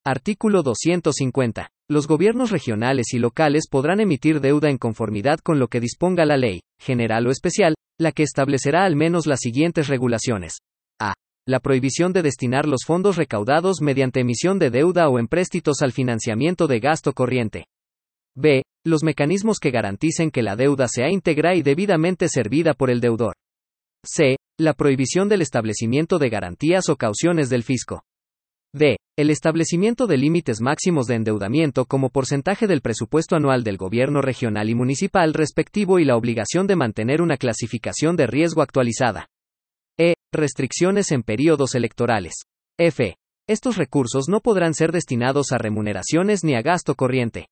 Artículo 250. Los gobiernos regionales y locales podrán emitir deuda en conformidad con lo que disponga la ley, general o especial, la que establecerá al menos las siguientes regulaciones. A. La prohibición de destinar los fondos recaudados mediante emisión de deuda o empréstitos al financiamiento de gasto corriente. B. Los mecanismos que garanticen que la deuda sea íntegra y debidamente servida por el deudor. C. La prohibición del establecimiento de garantías o cauciones del fisco. D. El establecimiento de límites máximos de endeudamiento como porcentaje del presupuesto anual del gobierno regional y municipal respectivo y la obligación de mantener una clasificación de riesgo actualizada. E. Restricciones en períodos electorales. F. Estos recursos no podrán ser destinados a remuneraciones ni a gasto corriente.